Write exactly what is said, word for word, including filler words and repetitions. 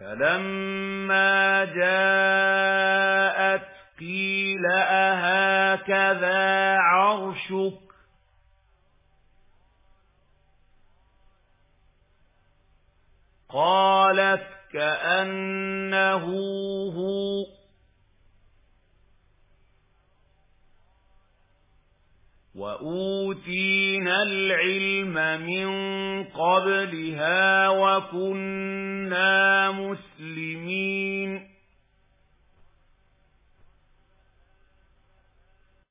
فلما جاءت قيل أهكذا عرشك قالت كأنه هو وأوتينا العلم من قبلها وكنا مسلمين